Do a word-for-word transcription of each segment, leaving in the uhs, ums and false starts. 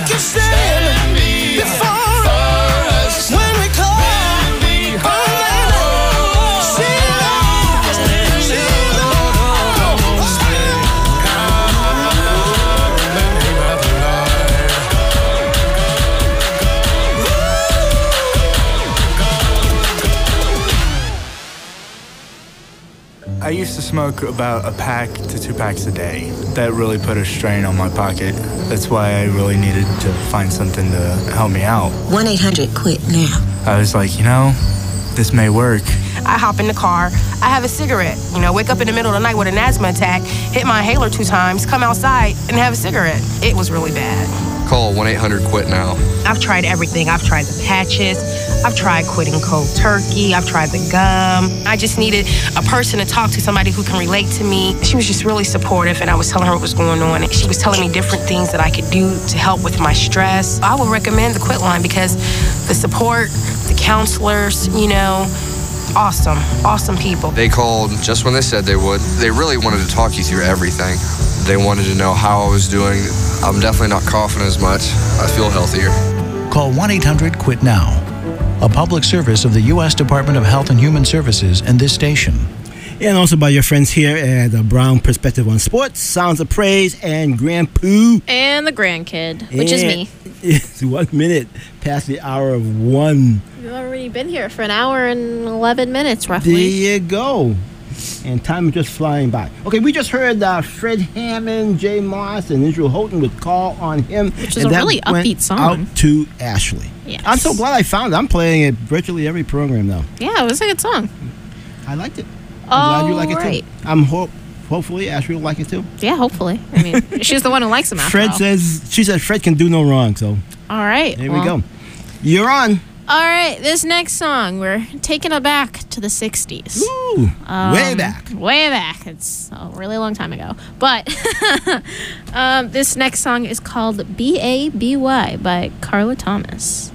can stand before us when we call. I used to smoke about a pack to two packs a day. That really put a strain on my pocket. That's why I really needed to find something to help me out. one eight hundred quit now. I was like, you know, this may work. I hop in the car, I have a cigarette, you know, wake up in the middle of the night with an asthma attack, hit my inhaler two times, come outside and have a cigarette. It was really bad. Call one eight hundred quit now. I've tried everything. I've tried the patches. I've tried quitting cold turkey. I've tried the gum. I just needed a person to talk to, somebody who can relate to me. She was just really supportive, and I was telling her what was going on. And she was telling me different things that I could do to help with my stress. I would recommend the Quit Line because the support, the counselors, you know, awesome, awesome people. They called just when they said they would. They really wanted to talk you through everything. They wanted to know how I was doing. I'm definitely not coughing as much. I feel healthier. Call one eight hundred quit now. A public service of the U S Department of Health and Human Services and this station. And also by your friends here at the Brown Perspective on Sports, Sounds of Praise, and Grandpoo. And the grandkid, which is me. It's one minute past the hour of one. We've already been here for an hour and eleven minutes, roughly. There you go. And time is just flying by. Okay, we just heard uh, Fred Hammond, Jay Moss, and Israel Houghton with Call on Him. Which is a really upbeat song. Out to Ashley. Yes. I'm so glad I found it. I'm playing it virtually every program now. Yeah, it was a good song. I liked it. I'm glad you like it right. too. I'm hope hopefully Ashley will like it too. Yeah, hopefully. I mean, she's the one who likes him after Fred all. says she says Fred can do no wrong, so All right. there well, we go. You're on. All right, this next song, we're taking it back to the sixties. Ooh, Um, way back. Way back. It's a really long time ago. But um, this next song is called B A B Y by Carla Thomas.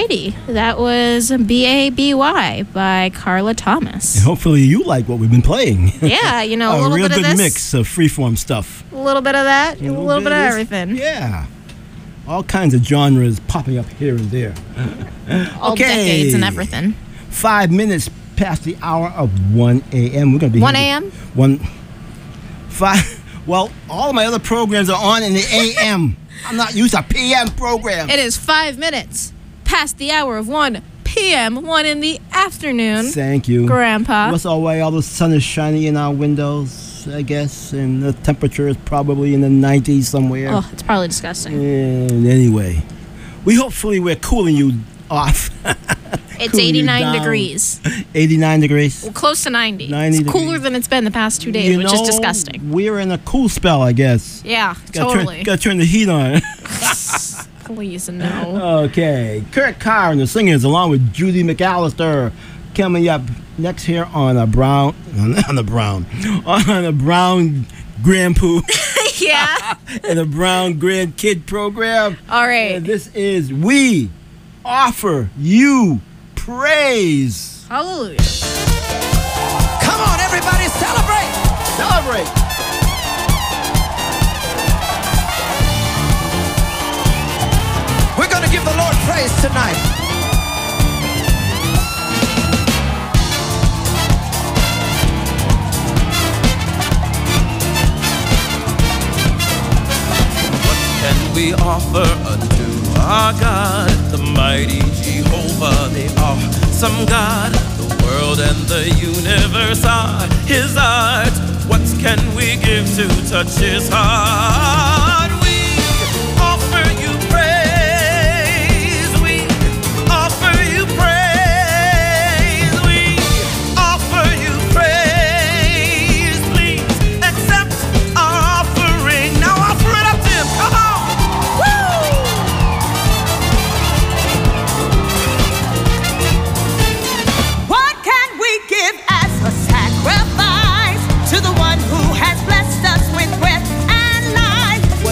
Alrighty, that was B A B Y by Carla Thomas. And hopefully you like what we've been playing. Yeah, you know, a, a little real bit of good this, mix of freeform stuff. a little bit of that, a little, little bit, bit of this. everything. Yeah. All kinds of genres popping up here and there. All okay. decades and everything. Five minutes past the hour of one a.m. We're going to be one a.m.? a.m.? One. Five. Well, all my other programs are on in the a m. I'm not used to p m programs. It is five minutes past the hour of one p.m., one in the afternoon. Thank you. Grandpa. What's all right? All the sun is shining in our windows, I guess, and the temperature is probably in the nineties somewhere. Oh, it's probably disgusting. And anyway, we hopefully we're cooling you off. It's Cooling you eighty-nine down. degrees. eighty-nine degrees. Well, close to ninety. ninety It's cooler degrees. than it's been the past two days, You which know, is disgusting. We're in a cool spell, I guess. Yeah, Gotta totally. Turn, gotta turn the heat on. Please, no. Okay. Kurt Carr and the Singers, along with Judy McAllister, coming up next here on a Brown, on the Brown, on a Brown Grandpoo Yeah. and a Brown Grandkid program. All right. And this is We Offer You Praise. Hallelujah. Come on, everybody, celebrate. Celebrate. We're going to give the Lord praise tonight. Can we offer unto our God, the mighty Jehovah, the awesome God? The world and the universe are His art. What can we give to touch His heart? We offer you praise. We offer you praise. We offer you praise. Please accept our offering. Now offer it up to Him. Come on. What can we give as a sacrifice to the one who has blessed us with breath and life?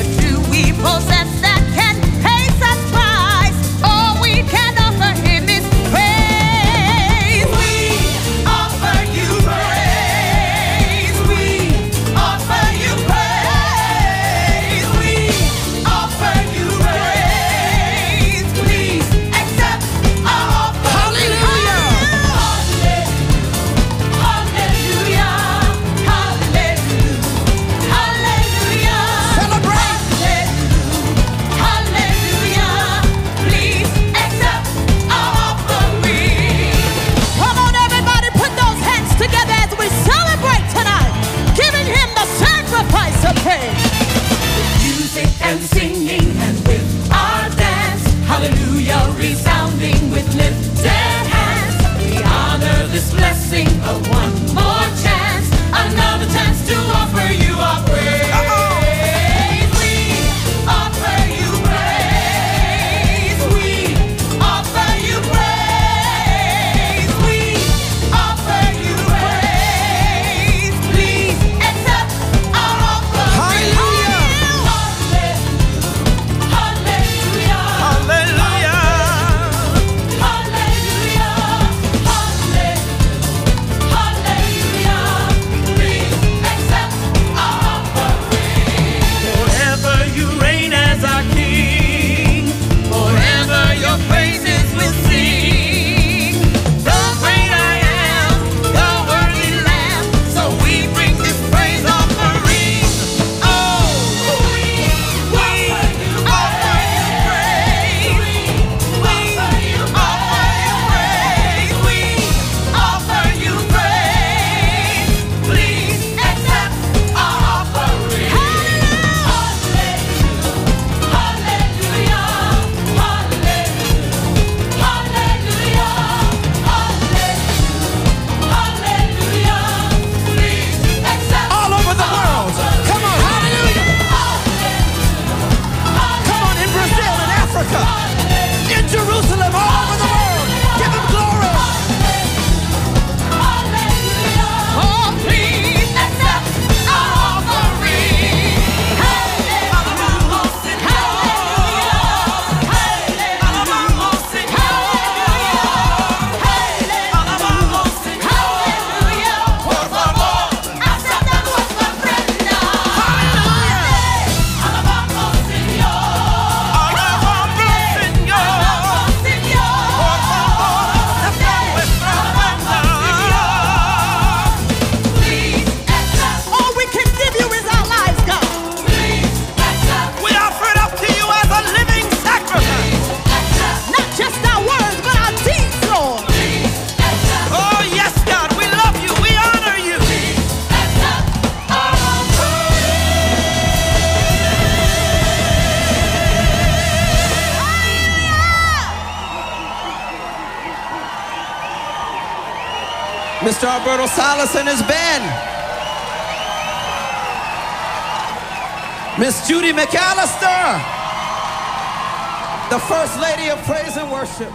Mister Alberto Salas and his band. Miss Judy McAllister, the First Lady of Praise and Worship.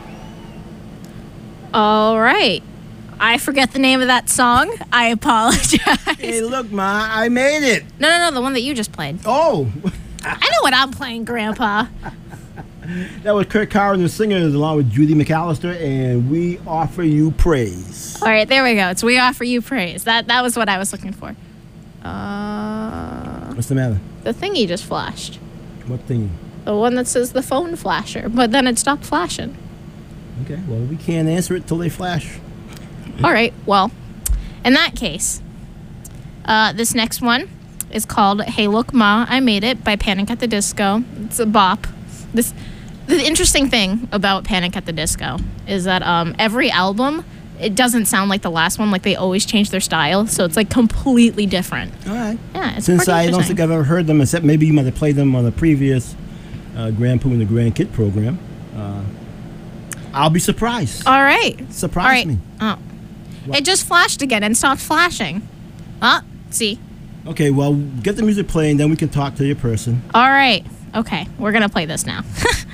All right. I forget the name of that song. I apologize. Hey, look, Ma, I made it. No, no, no, the one that you just played. Oh. I know what I'm playing, Grandpa. That was Kurt Carr and the Singers along with Judy McAllister, and We Offer You Praise. All right, there we go. It's We Offer You Praise. That that was what I was looking for. Uh, What's the matter? The thingy just flashed. What thing? The one that says the phone flasher, but then it stopped flashing. Okay, well, we can't answer it till they flash. All right, well, in that case, uh, this next one is called Hey Look Ma, I Made It by Panic at the Disco. It's a bop. This The interesting thing about Panic at the Disco is that um, every album, it doesn't sound like the last one. Like, they always change their style, so it's, like, completely different. All right. Yeah, it's Since pretty I don't interesting. think I've ever heard them, except maybe you might have played them on the previous uh, Grandpoo and the Grandkid program, uh, I'll be surprised. All right. Surprise All right. me. Oh. It just flashed again and stopped flashing. Ah, see. Okay, well, get the music playing, then we can talk to your person. All right. Okay, we're going to play this now.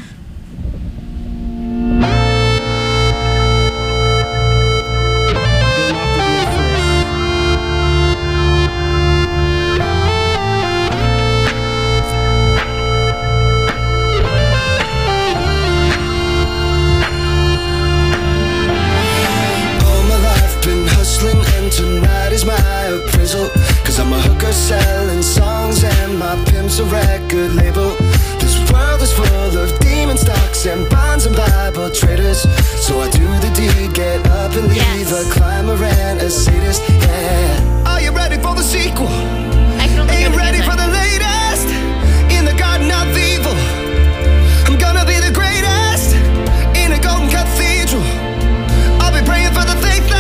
Tonight is my appraisal, cause I'm a hooker selling songs and my pimp's a record label. This world is full of demon stocks and bonds and Bible traders. So I do the deed, get up and leave yes. a climber and a sadist, yeah. Are you ready for the sequel? Are you ready for the latest? In the garden of evil, I'm gonna be the greatest. In a golden cathedral, I'll be praying for the faithless.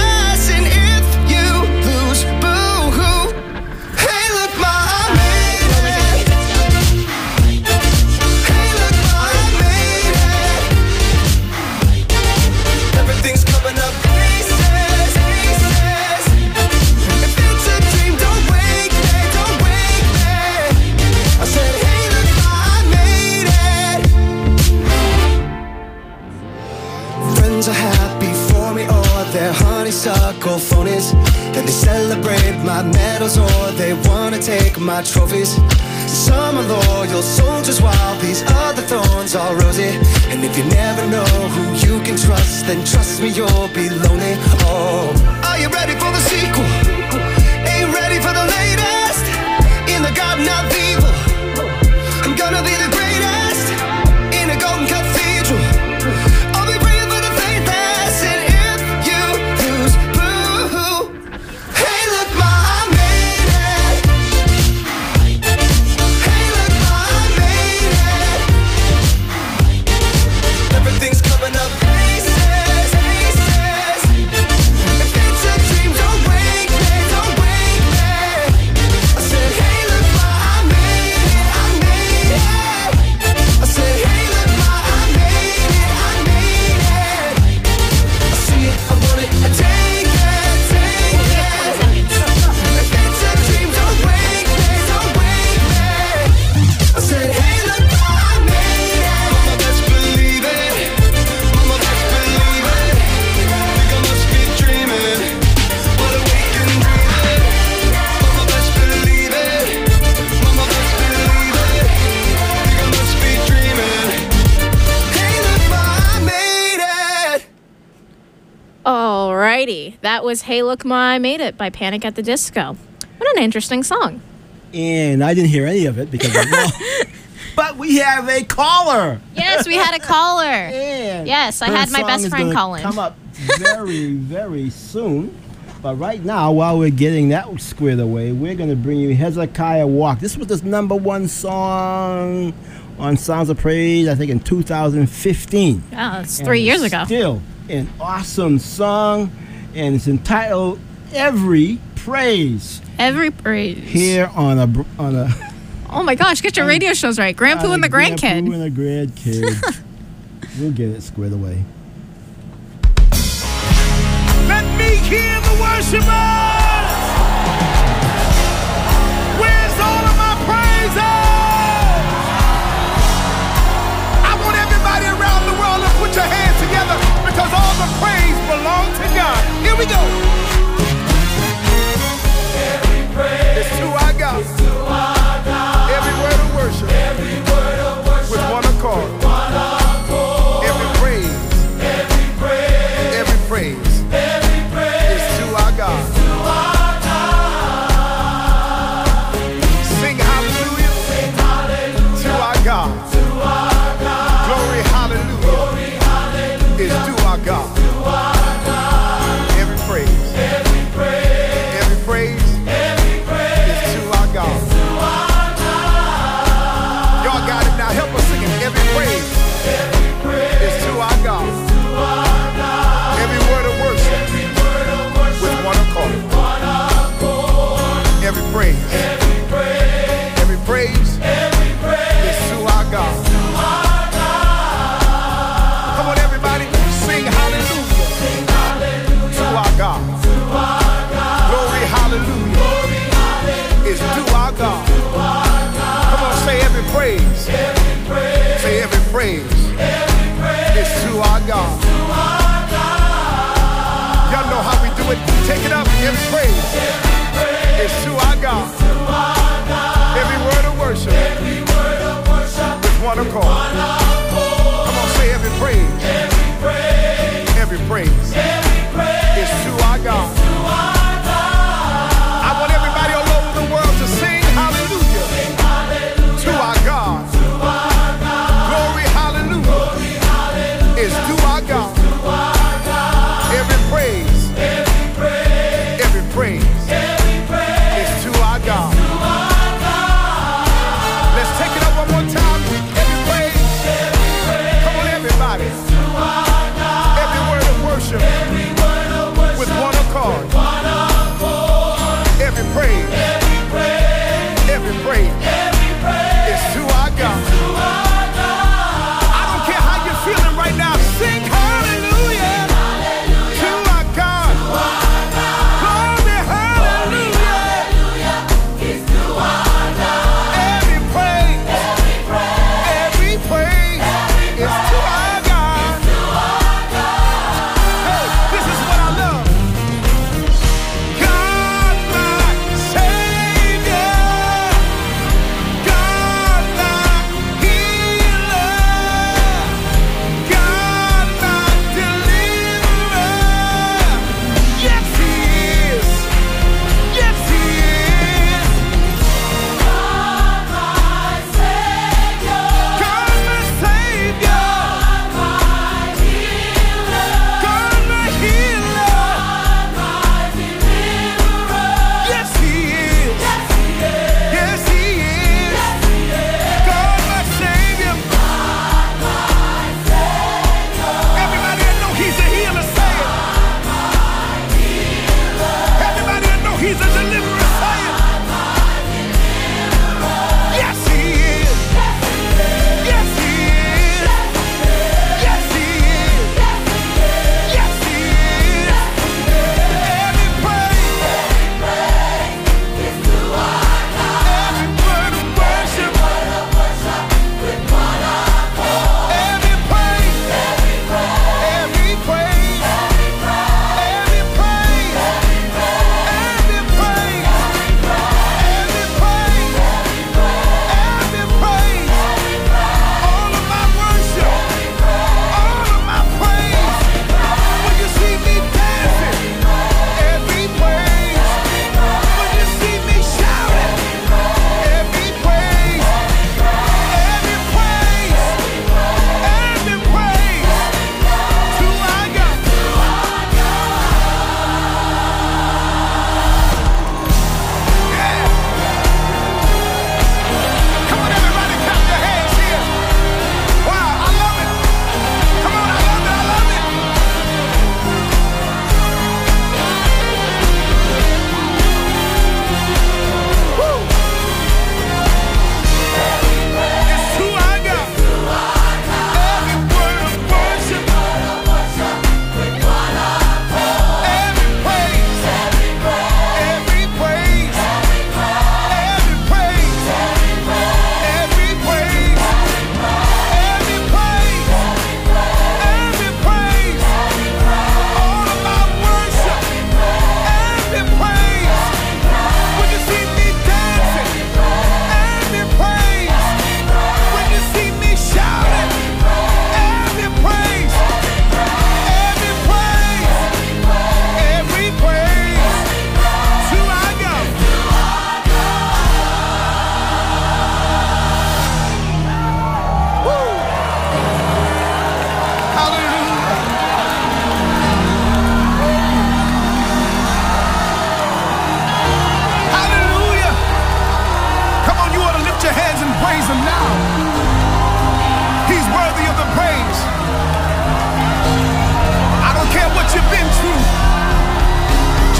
Honeysuckle phonies, then they celebrate my medals or they wanna take my trophies. Some are loyal soldiers while these other thorns are rosy. And if you never know who you can trust, then trust me, you'll be lonely. Oh, are you ready for the sequel? Ain't ready for the latest? In the garden of evil, I'm gonna be the greatest. In a golden cathedral, I'll be praying for the faithless. And if you lose, boo-hoo. Hey, look, ma, I made it. Hey, look, ma, I made it. Everything's coming up aces, aces. If it's a dream, don't wake me, don't wake me. I said, hey, look, ma, I made it, I made it. I said, hey, look, ma, I made it, I made it. I see it, I want it, I take it, take it. If it's a dream, don't wake me, don't wake me. I said, hey, look, ma, I made it. Mama, best believe it. Mama, best believe it. Think I must be dreaming, but awake and breathing. Mama, best believe it. Mama, best believe it. Think I must be dreaming. Hey, look, ma, I made it. Alrighty, that was Hey Look Ma, I Made It by Panic at the Disco. What an interesting song. And I didn't hear any of it because of well, but we have a caller. Yes, we had a caller. And Yes, I her had my song best is friend gonna call in. come up very, very soon. But right now, while we're getting that squared away, we're going to bring you Hezekiah Walk. This was his number one song on Sounds of Praise, I think in two thousand fifteen. Oh, that's And three years it's ago. Still an awesome song, and it's entitled Every Praise. Every praise. Here on a br- on a Oh my gosh, get your radio shows right. Grandpoo on and the a Grandkid. Grandpoo and the Grandkid. We'll get it squared away. Let me hear the worshipers? Where's all of my praises? I want everybody around the world to put your hands together because all the praise belongs to God. Here we go. Every praise is to our God. Is to our God. Every word of worship. Every word of worship. With one accord. With one accord. Every praise. Every praise. Every praise. Every praise is to our God. Is to our God. Sing hallelujah. Sing hallelujah. To our God. To our God. Glory hallelujah. Glory hallelujah. Is to our God. To our God. Every praise.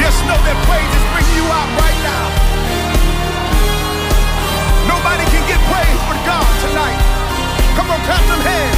Just know that praise is bringing you out right now. Nobody can get praise but God tonight. Come on, clap them hands.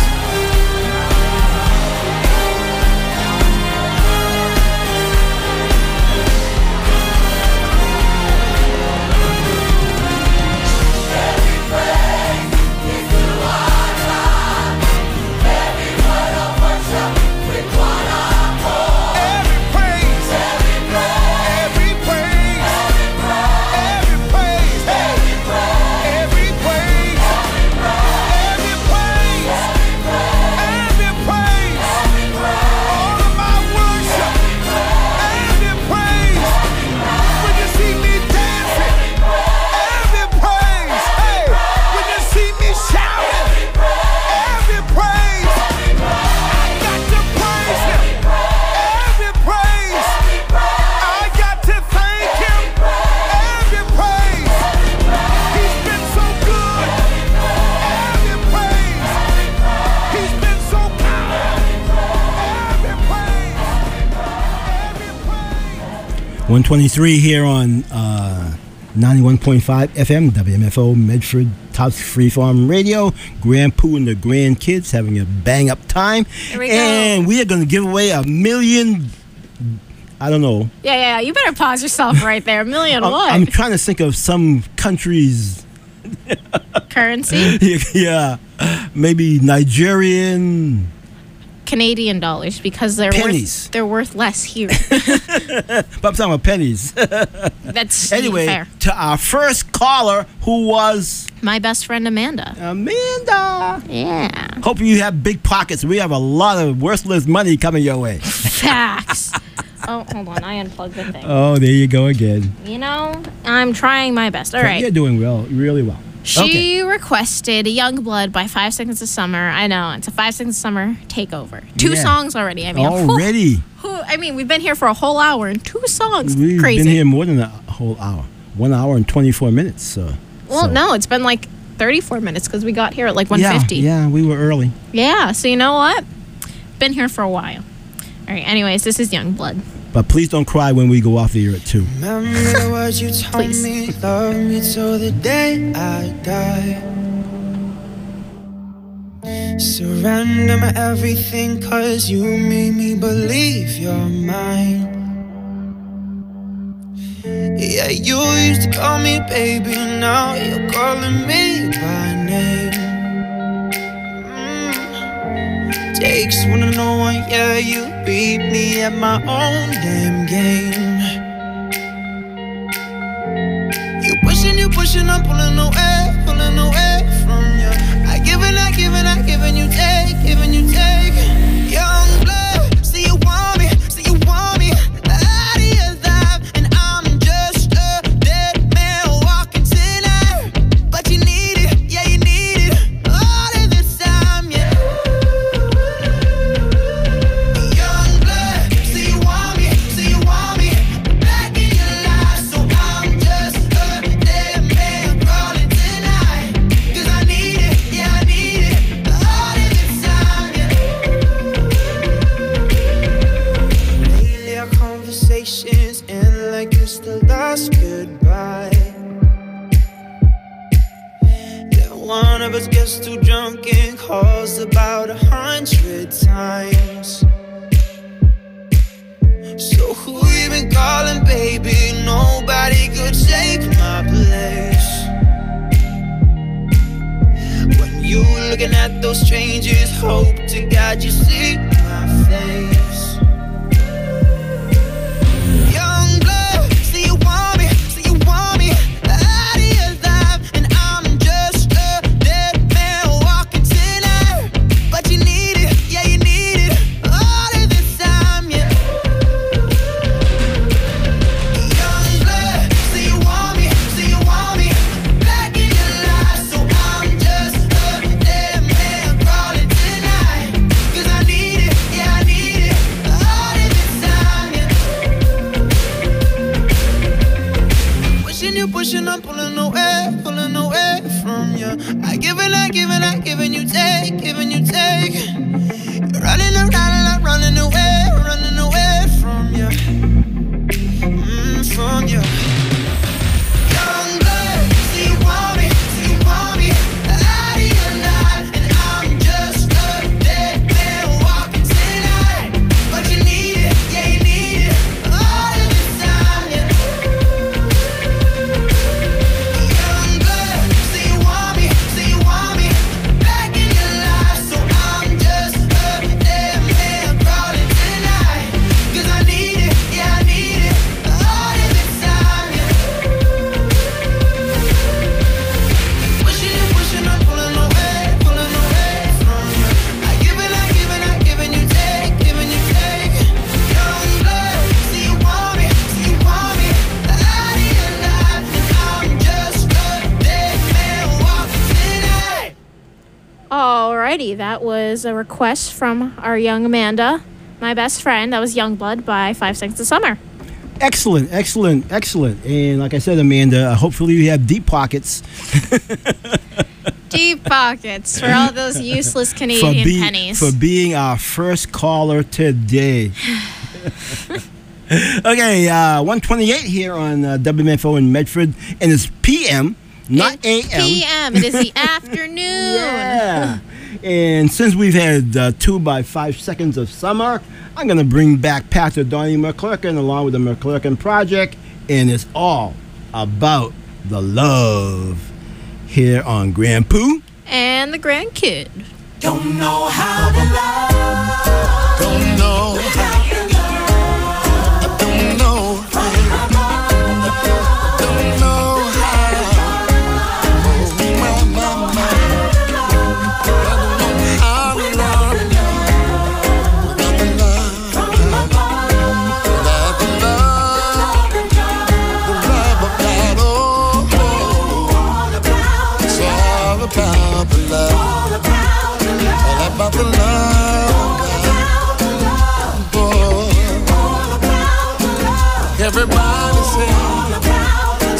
one twenty-three here on uh, ninety-one point five F M, W M F O, Medford Tops Freeform Radio. Grandpoo and the grandkids having a bang-up time. Here we and go. we are going to give away a million, I don't know. Yeah, yeah, you better pause yourself right there. A million I'm, what? I'm trying to think of some countries. Currency? Yeah, maybe Nigerian. Canadian dollars, because they're Pennies. worth they're worth less here. But I'm talking about pennies. That's Anyway, fair. to our first caller, who was My best friend Amanda. Amanda. Yeah. Hope you have big pockets. We have a lot of worthless money coming your way. Facts. Oh, hold on. I unplugged the thing. Oh, there you go again. You know, I'm trying my best. All right. You're doing well, really well. She requested Youngblood by Five Seconds of Summer. I know, it's a Five Seconds of Summer takeover. Two Yeah. songs already. I mean, Already? Whew, whew, I mean, we've been here for a whole hour and two songs. We've Crazy. been here more than a whole hour. One hour and twenty-four minutes. So. Well, so. no, it's been like thirty-four minutes because we got here at like one Yeah, fifty. yeah, we were early. Yeah, so you know what? Been here for a while. All right, anyways, this is Youngblood. But please don't cry when we go off the air at two. Remember what you told me, love me till the day I die. Surrender my everything, cause you made me believe you're mine. Yeah, you used to call me baby, now you're calling me by name. Mm. Takes one to know one, yeah, you beat me at my own damn game. You pushing, you pushing, I'm pulling away, pulling away from you. I give and I give and I give and you take, give and you take. Young blood, say you want me, say you want me out of your life, and I'm just a dead man walking tonight. But you need it, yeah you need it, all of this time, yeah. Young blood, say you want me, say you want me back in your life, so I'm just a dead man crawling tonight. Cause I need it, yeah I need it, all of this time, yeah. Lately our conversations end like it's the last goodbye. Yeah, one of us gets too drunk and calls about a hundred times. So who you been calling, baby? Nobody could take my place. When you looking at those strangers, hope to God you see my face. Young blood, say you want me, say you want me out of your life, and I'm just a dead man walking tonight. But you need it, yeah you need it, all of this time, yeah. Young blood, say you want me, say you want me back in your life, so I'm just a dead man crawling tonight. Cause I need it, yeah I need it, all of this time, yeah. Pushing you, pushing, I'm pulling away, pulling away from you. I give and I give and I give and you take, give and you take. You're running around and I'm running away, running away from you. from you. Young blood, so you want me, so you want me out of your life, and I'm just a dead man walking tonight. But you need it, yeah you need it, all of this time, yeah. Young blood, so you want me, so you want me back in your life, so I'm just a dead man crawling tonight. 'Cause I need it, yeah I need it, all of this time, yeah. Pushing and pushing, I'm pulling away, pulling away from you. I give it, I give it, I give it, you take, giving you take. Young blood, so you want me, so you want me out of your life, and I'm just a dead man walking tonight. Alrighty, that was a request from our young Amanda, my best friend. That was Youngblood by Five Seconds of Summer. Excellent, excellent, excellent. And like I said, Amanda, uh, hopefully you have deep pockets Deep pockets for all those useless for, Canadian be- pennies. for being our first caller today. Okay, uh, one twenty-eight here on uh, W M F O in Medford, and it's P M, not A M. P M. It is the afternoon. Yeah. And since we've had uh, two by five seconds of summer, I'm going to bring back Pastor Donnie McClurkin along with the McClurkin Project, and it's all about the love here on Grand Poo. And the grandkid. Don't know how to love. Don't know. I don't know. Don't know how. Oh, my, my, my. I don't know how to love. Without the love. Without the love. The love of God. Oh, oh. It's all about the love. All about the love. Everybody say it's all about the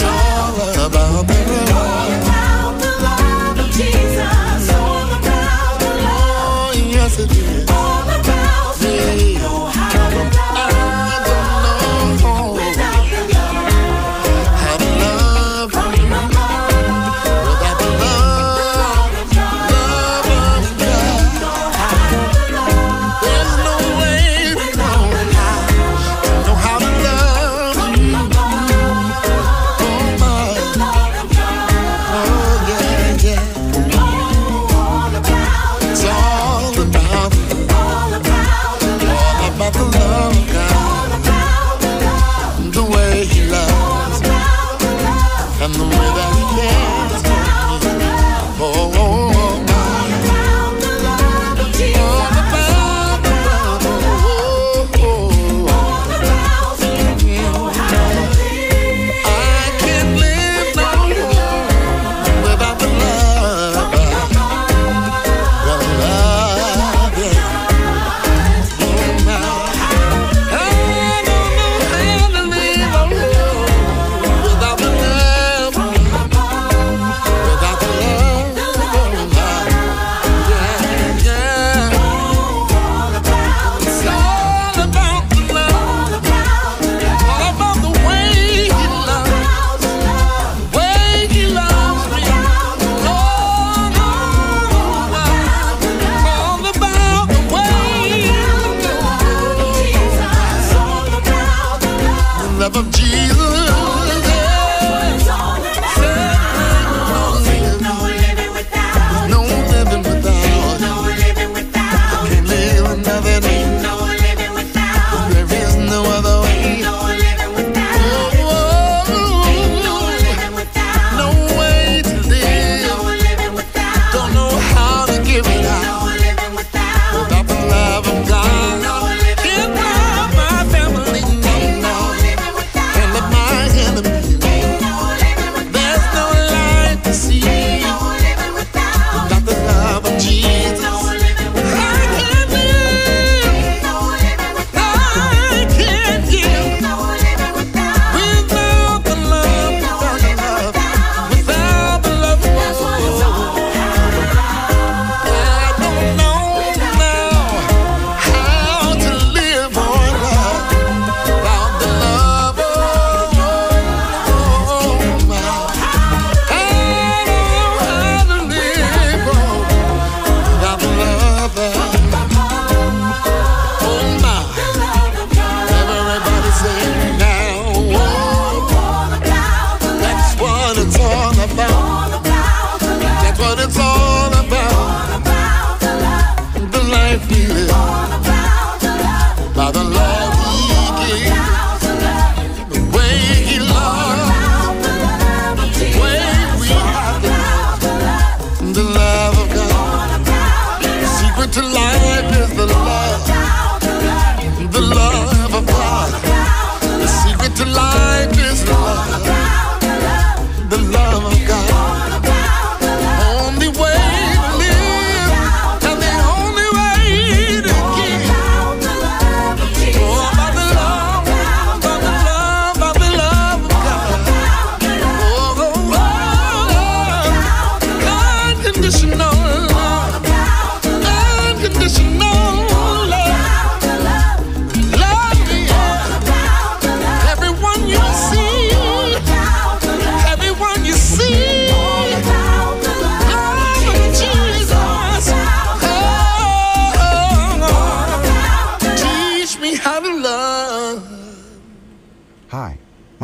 love of Jesus. All about the love. Oh, yes it is. All about the love. I don't know how to love without the love, love of God. There's no way we know how to love you.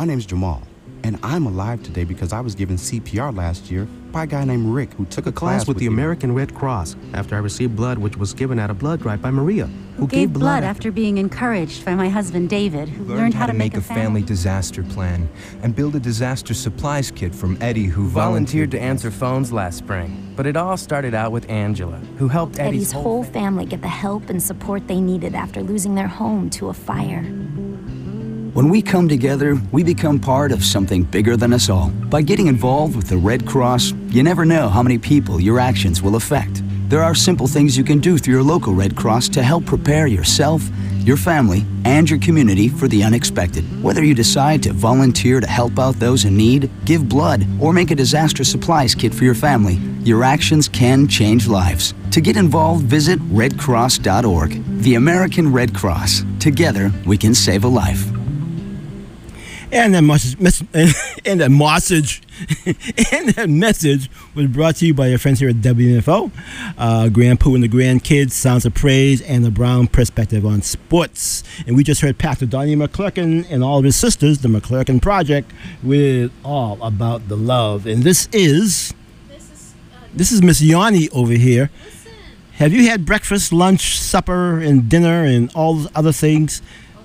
My name's Jamal, and I'm alive today because I was given C P R last year by a guy named Rick who took a class with the American Red Cross after I received blood which was given at a blood drive by Maria, who gave blood after being encouraged by my husband David, who learned how to make a family disaster plan and build a disaster supplies kit from Eddie, who volunteered to answer phones last spring. But it all started out with Angela, who helped Eddie's whole family get the help and support they needed after losing their home to a fire. When we come together, we become part of something bigger than us all. By getting involved with the Red Cross, you never know how many people your actions will affect. There are simple things you can do through your local Red Cross to help prepare yourself, your family, and your community for the unexpected. Whether you decide to volunteer to help out those in need, give blood, or make a disaster supplies kit for your family, your actions can change lives. To get involved, visit red cross dot org. The American Red Cross. Together, we can save a life. And that message, and that message, and that message was brought to you by your friends here at W N F O, uh, Grandpoo and the Grandkids, Sounds of Praise, and the Brown Perspective on Sports. And we just heard Pastor Donnie McClurkin and all of his sisters, the McClurkin Project, with All About the Love. And this is, this is Miss Yanni over here. Have you had breakfast, lunch, supper, and dinner, and all those other things?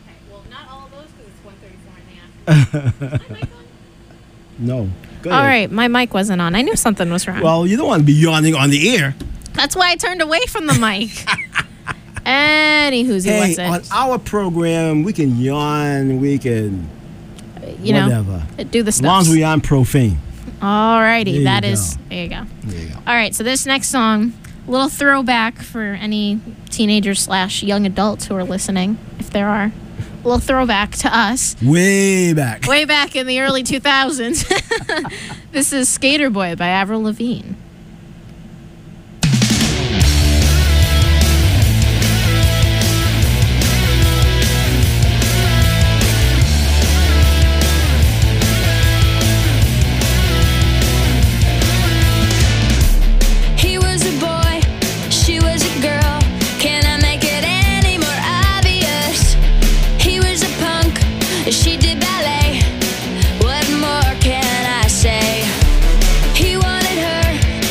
No. Go All ahead. right, my mic wasn't on. I knew something was wrong. Well, you don't want to be yawning on the air. That's why I turned away from the mic. Anywho, Hey, what's it? on our program, we can yawn, we can You whatever. know, do the As long as stuff. we aren't profane. Alrighty, There you that go. is there you go. There you go. All right, so this next song, a little throwback for any teenagers slash young adults who are listening, if there are. A little throwback to us. Way back. Way back in the early two thousands. This is Skater Boy by Avril Lavigne. He was a boy, she was a girl. Can I make it any more obvious? He was a punk, she did ballet. What more can I say? He wanted her,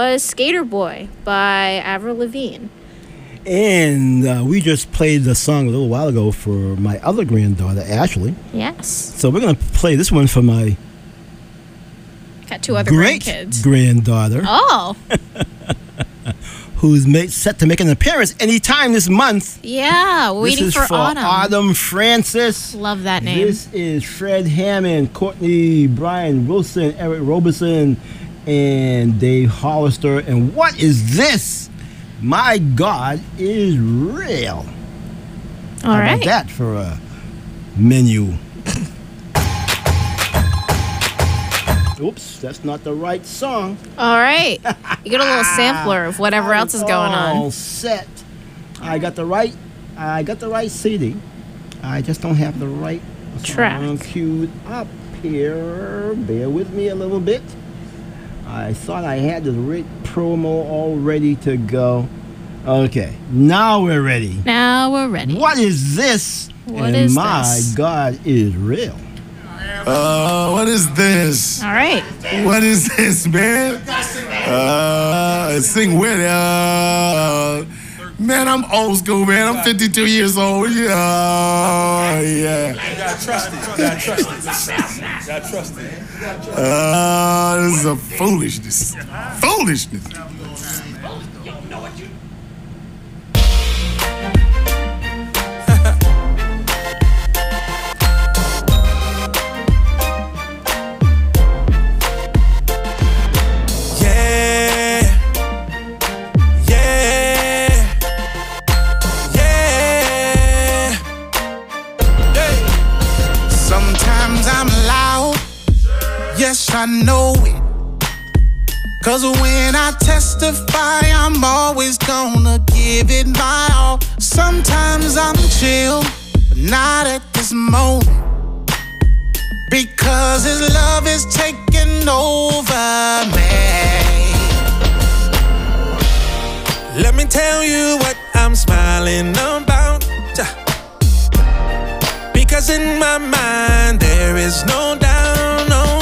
was Skater Boy by Avril Lavigne. And uh, we just played the song a little while ago for my other granddaughter, Ashley. Yes. So we're going to play this one for my Got two other great grandkids. granddaughter. Oh. Who's made, set to make an appearance anytime this month. Yeah, waiting this is for, for Autumn. Autumn Francis. Love that name. This is Fred Hammond, Courtney, Brian Wilson, Eric Roberson, and Dave Hollister. And what is this? My God is real. All How right. about that for a menu? Oops, that's not the right song. All right. You get a little sampler of whatever else is going All on. set. I got the right. I got the right C D. I just don't have the right Track. song queued up here. Bear with me a little bit. I thought I had the right promo all ready to go. Okay, now we're ready. Now we're ready. What is this? What and is my this? God is real. Uh, what is this? All right. What is this, man? Uh, sing with it. Uh, man, I'm old school, man. I'm fifty-two years old. Yeah, yeah. You gotta trust it. You gotta trust it. You gotta trust it. Uh, this is a foolishness. Foolishness. Yes, I know it. Cause when I testify, I'm always gonna give it my all. Sometimes I'm chill, but not at this moment. Because his love is taking over me. Let me tell you what I'm smiling about. Because in my mind there is no doubt, no.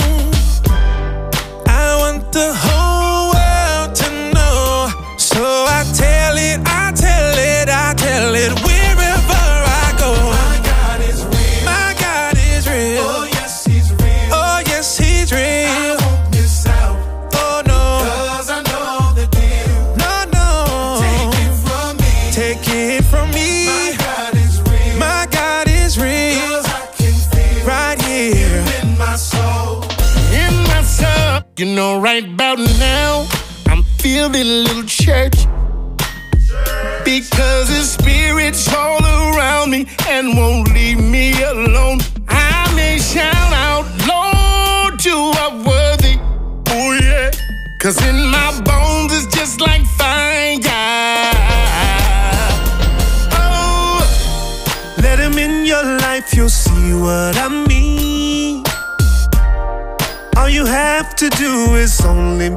I want the whole world to know. So I tell it, I tell it, I tell it wherever I go. My God is real. My God is real. Oh yes, he's real. Oh yes, he's real. I won't miss out. Oh no. Cause I know the deal. No, no. Take it from me. Take it from me. My God is real. My God is real. Cause I can feel right here in my soul. In my soul. You know, right about now, I'm feeling a little church. Because his spirit's all around me and won't leave me alone. I may shout out, Lord, you are worthy. Oh yeah. Cause in my bones it's just like fire. Oh, let him in your life, you'll see what I mean. All you have to do is only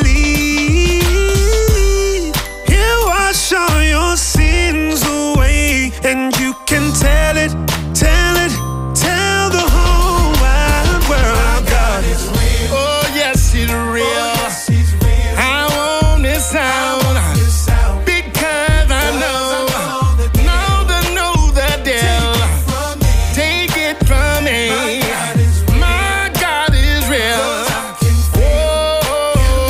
believe. He'll wash all your sins away, and you can tell it, tell it, tell the whole wide world. My God is real. Oh yes, he's real. Oh, yes, he's real. I want this out. Because I know, know the, know the deal. Take it from me. My God is real.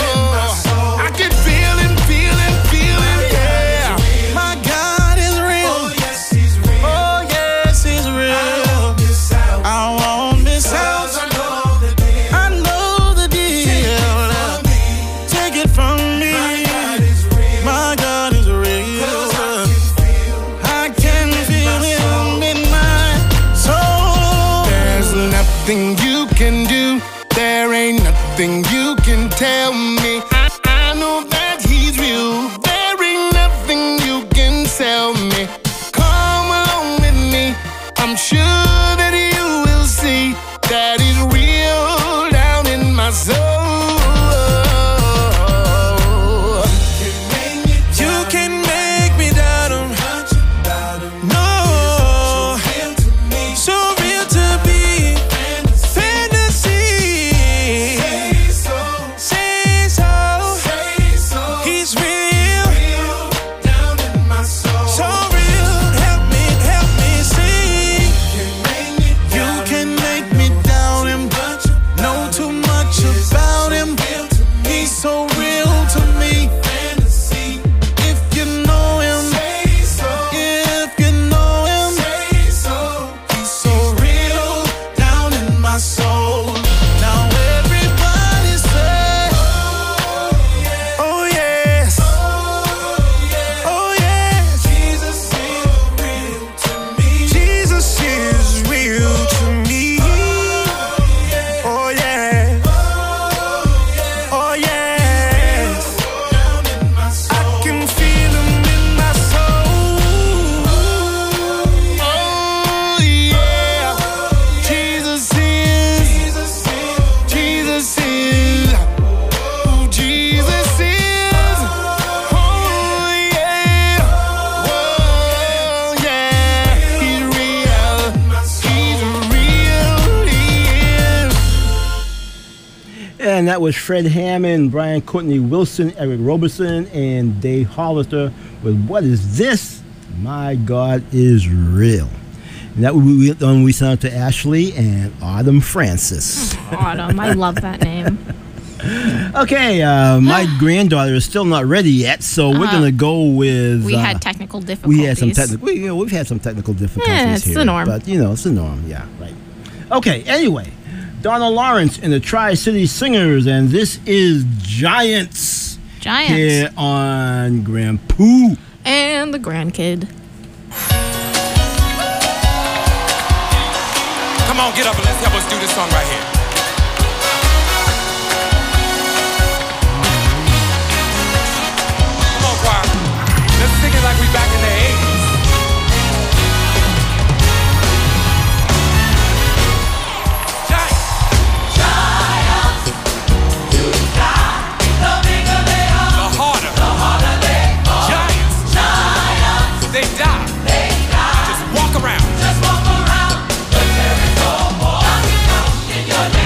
that was Fred Hammond, Brian Courtney Wilson, Eric Roberson, and Dave Hollister with What Is This? My God Is Real. And that we, we, we sent out to Ashley and Autumn Francis. Autumn, I love that name. Okay, uh, my granddaughter is still not ready yet, so we're Uh-huh. going to go with... We uh, had technical difficulties. We had some technical... We, you know, we've had some technical difficulties Yeah, it's here. the norm. But, you know, it's the norm, yeah, right. Okay, anyway, Donna Lawrence and the Tri-City Singers, and this is Giants. Giants. Here on Grandpoo. And the grandkid. Come on, get up and let's help us do this song right here. Come on, choir. Let's sing it like we back in the eighties. Giants. Giants. You die. The bigger they are. The harder. The harder they are. Giants. Giants. They die. They die. Just walk around. Just walk around. The Jericho wall. In your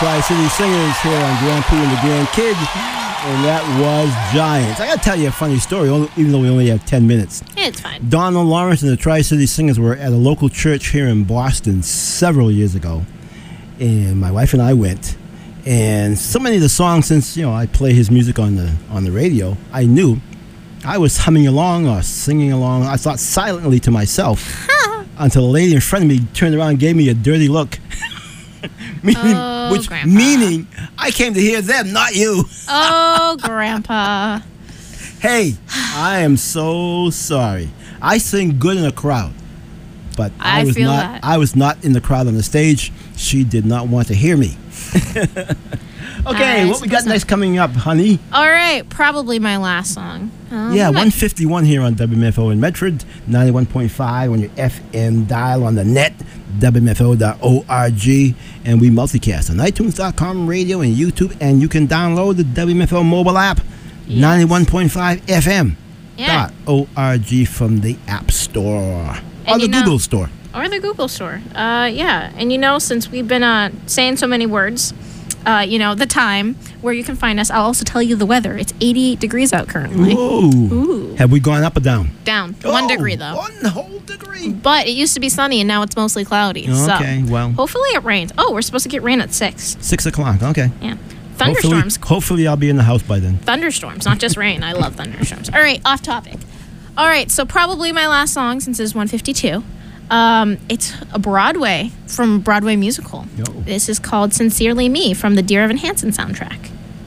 Tri-City Singers here on Grand Poo and the Grand Kid. And that was Giants. I got to tell you a funny story, even though we only have ten minutes. Yeah, it's fine. Donald Lawrence and the Tri-City Singers were at a local church here in Boston several years ago. And my wife and I went. And so many of the songs, since, you know, I play his music on the on the radio, I knew. I was humming along or singing along. I thought silently to myself until the lady in front of me turned around and gave me a dirty look. meaning, Oh, which Grandpa. meaning I came to hear them, not you. Oh, Grandpa. Hey, I am so sorry. I sing good in a crowd, but I, I was feel not. that. I was not in the crowd on the stage. She did not want to hear me. Okay, I what we got suppose next coming up, honey? All right, probably my last song. Um, Yeah, my- one fifty-one here on W M F O in Medford, ninety-one point five on your F M dial on the net, W M F O dot org, and we multicast on iTunes dot com radio and YouTube, and you can download the W M F O mobile app, ninety-one point five F M Yeah. dot org from the App Store And or the you know- Google Store. Or the Google store. Uh, yeah. And you know, since we've been uh, saying so many words, uh, you know, the time where you can find us, I'll also tell you the weather. It's eighty-eight degrees out currently. Ooh. Have we gone up or down? Down. One degree, though. One whole degree. But it used to be sunny, and now it's mostly cloudy. Okay, so well. hopefully it rains. Oh, we're supposed to get rain at six. Six o'clock, okay. Yeah. Thunderstorms. Hopefully, hopefully I'll be in the house by then. Thunderstorms, not just rain. I love thunderstorms. All right, off topic. All right, so probably my last song since it's one fifty-two. Um, it's a Broadway from Broadway musical. This is called Sincerely Me from the Dear Evan Hansen soundtrack.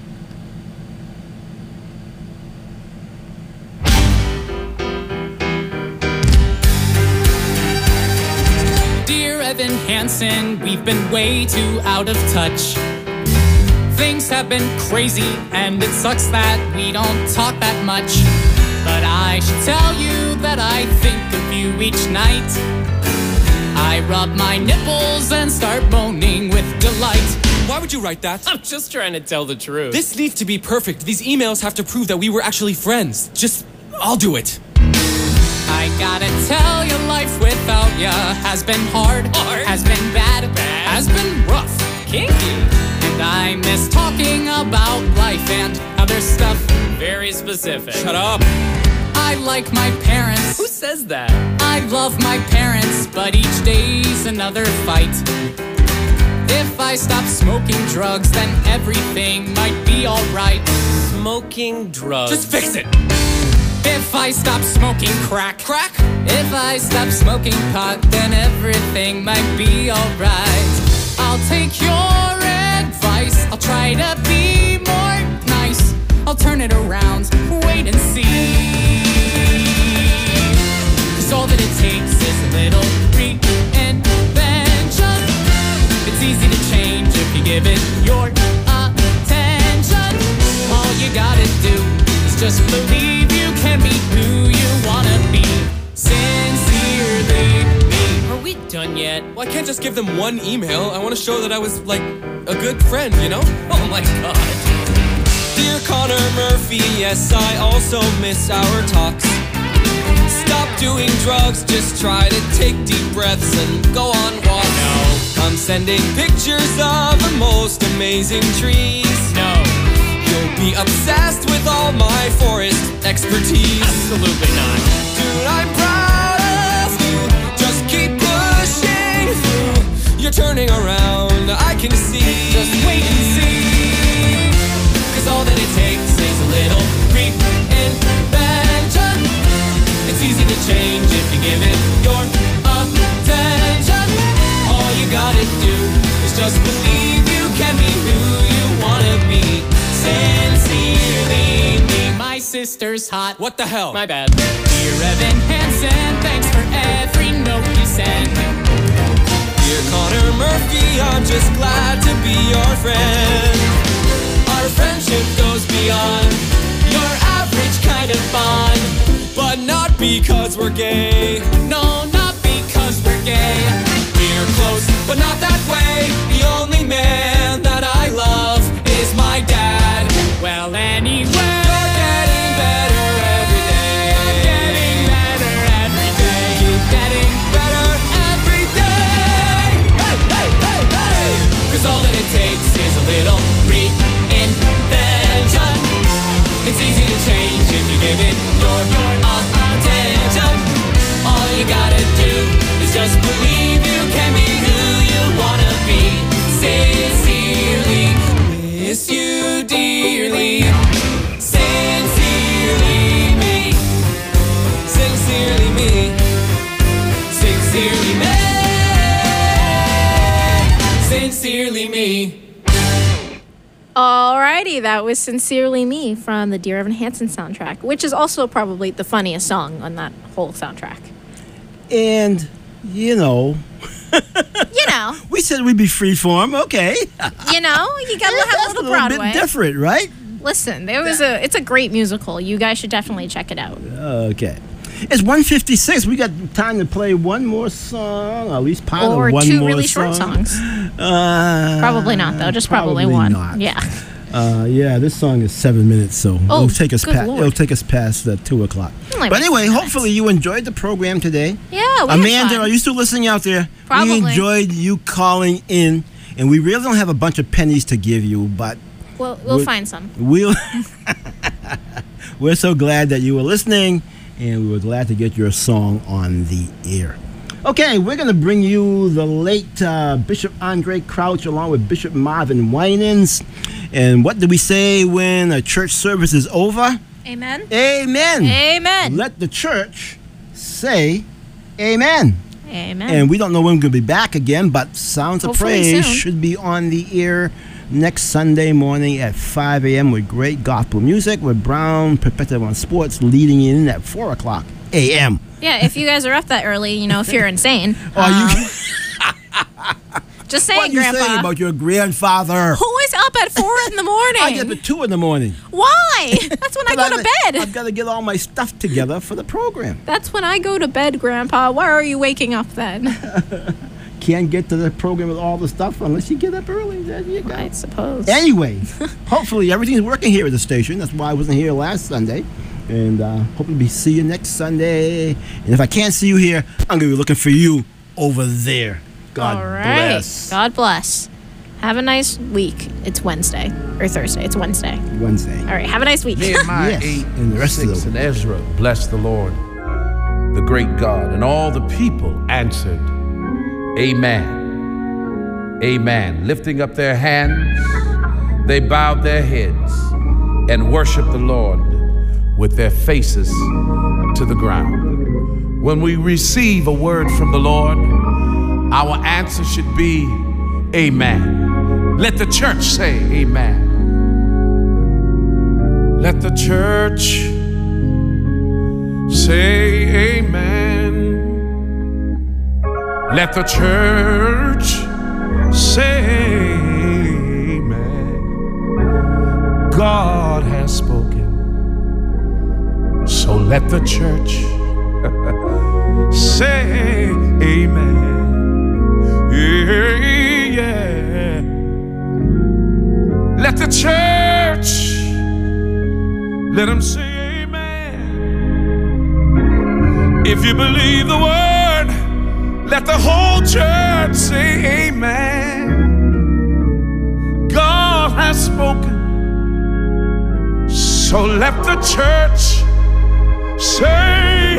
Dear Evan Hansen, we've been way too out of touch. Things have been crazy, and it sucks that we don't talk that much. But I should tell you that I think of you each night. I rub my nipples and start moaning with delight. Why would you write that? I'm just trying to tell the truth. This needs to be perfect. These emails have to prove that we were actually friends. Just, I'll do it. I gotta tell you, life without ya has been hard, hard. has been bad, bad, has been rough, kinky. And I miss talking about life and other stuff. Very specific. Shut up. I like my parents. Who says that? I love my parents, but each day's another fight. If I stop smoking drugs, then everything might be alright. Smoking drugs. Just fix it. If I stop smoking crack, crack. If I stop smoking pot, then everything might be alright. I'll take your advice. I'll try to be more nice. I'll turn it around. Wait and see. 'Cause all that it takes is a little reinvention. It's easy to change if you give it your attention. All you gotta do is just believe you can be who you wanna be. Sincerely me. Are we done yet? Well, I can't just give them one email. I want to show that I was, like, a good friend, you know? Oh my god. Dear Connor Murphy, yes, I also miss our talks. Stop doing drugs, just try to take deep breaths and go on walks. No. I'm sending pictures of the most amazing trees. No. You'll be obsessed with all my forest expertise. Absolutely not. Dude, I'm proud of you. Just keep pushing through. You're turning around, I can see. Just wait and see. 'Cause all that it takes is a little reinvention. It's easy to change if you give it your attention. All you gotta do is just believe you can be who you wanna be. Sincerely me. My sister's hot. What the hell? My bad. Dear Evan Hansen, thanks for every note you send. Dear Connor Murphy, I'm just glad to be your friend. Our friendship goes beyond your average kind of bond. But not because we're gay. No, not because we're gay. We're close, but not that way. The only man that I love is my dad. Well, anyway, you're getting better every day. I'm getting better every day. Keep getting better every day. Hey, hey, hey, hey. 'Cause all that it takes is given your attention. All you gotta do is just believe you can be who you wanna be. Sincerely, miss you dearly. Sincerely me. Sincerely me. Sincerely me. Sincerely me. Alrighty, that was Sincerely Me from the Dear Evan Hansen soundtrack, which is also probably the funniest song on that whole soundtrack. And, you know... you know. We said we'd be freeform, okay. You know, you gotta have a little Broadway. A bit different, right? Listen, there was a. It's a great musical. You guys should definitely check it out. Okay. It's one fifty-six. We got time to play one more song, or at least part or of one two more really song. short songs. Uh, probably not, though. Just probably, probably one. Not. Yeah. Uh, yeah, this song is seven minutes, so Oh, it'll take us good past. Lord. It'll take us past the two o'clock. Only But about anyway, ten hopefully you enjoyed the program today. Yeah, we had Amanda, fun. are you still listening out there? Probably. We enjoyed you calling in, and we really don't have a bunch of pennies to give you, but We'll, we'll we're- find some. We'll. We're so glad that you were listening, and we were glad to get your song on the air. Okay, we're going to bring you the late uh, Bishop Andre Crouch along with Bishop Marvin Winans. And what do we say when a church service is over? Amen. Amen. Amen. Let the church say amen. Amen. And we don't know when we're going to be back again, but Sounds of Hopefully Praise soon. should be on the air next Sunday morning at five a.m. with great gospel music with Brown Perspective on Sports leading in at four o'clock a.m. Yeah, if you guys are up that early, you know, if you're insane. Are you? um, Just saying, What are you Grandpa. saying about your grandfather? Who is up at four in the morning? I get up at two in the morning. Why? That's when I go to bed. I've got to get all my stuff together for the program. That's when I go to bed, Grandpa. Why are you waking up then? Can't get to the program with all the stuff unless you get up early. There you go. I suppose. Anyway, hopefully everything's working here at the station. That's why I wasn't here last Sunday. And uh, hopefully we see you next Sunday. And if I can't see you here, I'm going to be looking for you over there. God All right. bless. God bless. Have a nice week. It's Wednesday or Thursday. It's Wednesday. Wednesday. All right. Have a nice week. Nehemiah Yes, eight and the rest of six the- and Ezra blessed the Lord, the great God, and all the people answered, Amen. Amen. Lifting up their hands, they bowed their heads and worshiped the Lord with their faces to the ground. When we receive a word from the Lord, our answer should be Amen. Let the church say Amen. Let the church say Amen. Let the church say Amen. God has spoken, so let the church say Amen. Yeah, yeah. Let the church, let them say amen. If you believe the word, let the whole church say amen. God has spoken, so let the church say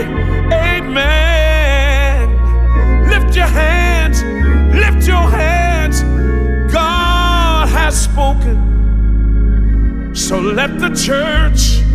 amen. Lift your hands, lift your hands. God has spoken, so let the church